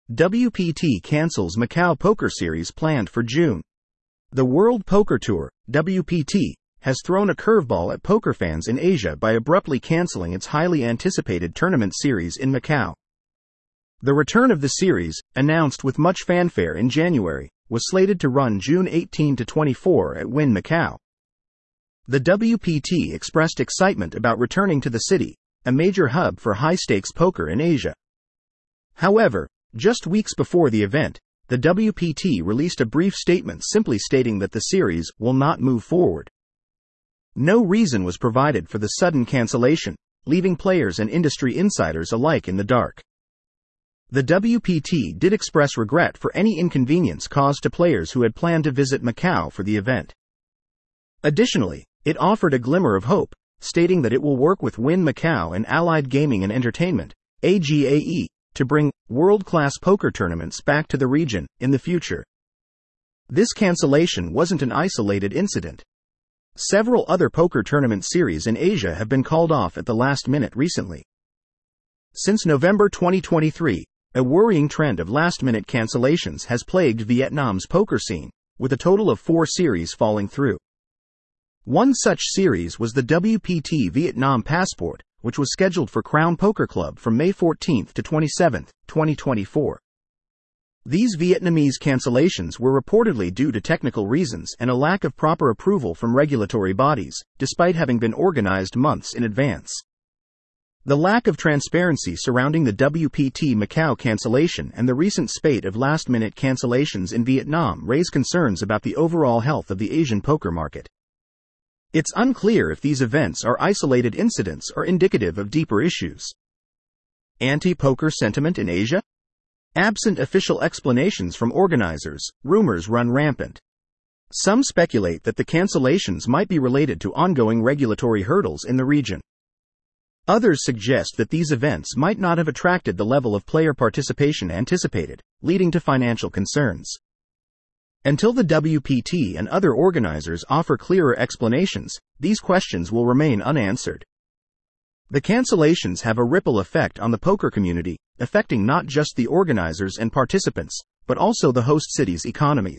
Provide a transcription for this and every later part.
WPT cancels Macau Poker Series planned for June. The World Poker Tour, WPT, has thrown a curveball at poker fans in Asia by abruptly canceling its highly anticipated tournament series in Macau. The return of the series, announced with much fanfare in January, was slated to run June 18 to 24 at Wynn Macau. The WPT expressed excitement about returning to the city, a major hub for high-stakes poker in Asia. However, just weeks before the event, the WPT released a brief statement simply stating that the series will not move forward. No reason was provided for the sudden cancellation, leaving players and industry insiders alike in the dark. The WPT did express regret for any inconvenience caused to players who had planned to visit Macau for the event. Additionally, it offered a glimmer of hope, stating that it will work with Wynn Macau and Allied Gaming and Entertainment, AGAE, to bring world-class poker tournaments back to the region in the future. This cancellation wasn't an isolated incident. Several other poker tournament series in Asia have been called off at the last minute recently. Since November 2023, a worrying trend of last-minute cancellations has plagued Vietnam's poker scene, with a total of 4 series falling through. One such series was the WPT Vietnam Passport, which was scheduled for Crown Poker Club from May 14 to 27, 2024. These Vietnamese cancellations were reportedly due to technical reasons and a lack of proper approval from regulatory bodies, despite having been organized months in advance. The lack of transparency surrounding the WPT Macau cancellation and the recent spate of last-minute cancellations in Vietnam raise concerns about the overall health of the Asian poker market. It's unclear if these events are isolated incidents or indicative of deeper issues. Anti-poker sentiment in Asia? Absent official explanations from organizers, rumors run rampant. Some speculate that the cancellations might be related to ongoing regulatory hurdles in the region. Others suggest that these events might not have attracted the level of player participation anticipated, leading to financial concerns. Until the WPT and other organizers offer clearer explanations, these questions will remain unanswered. The cancellations have a ripple effect on the poker community, affecting not just the organizers and participants, but also the host cities' economies.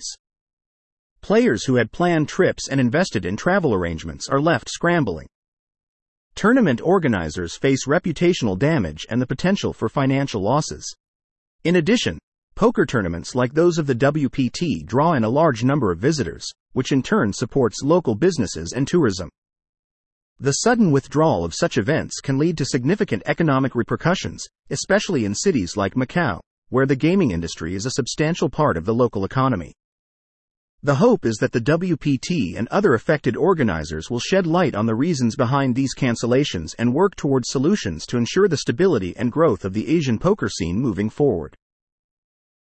Players who had planned trips and invested in travel arrangements are left scrambling. Tournament organizers face reputational damage and the potential for financial losses. In addition, poker tournaments like those of the WPT draw in a large number of visitors, which in turn supports local businesses and tourism. The sudden withdrawal of such events can lead to significant economic repercussions, especially in cities like Macau, where the gaming industry is a substantial part of the local economy. The hope is that the WPT and other affected organizers will shed light on the reasons behind these cancellations and work towards solutions to ensure the stability and growth of the Asian poker scene moving forward.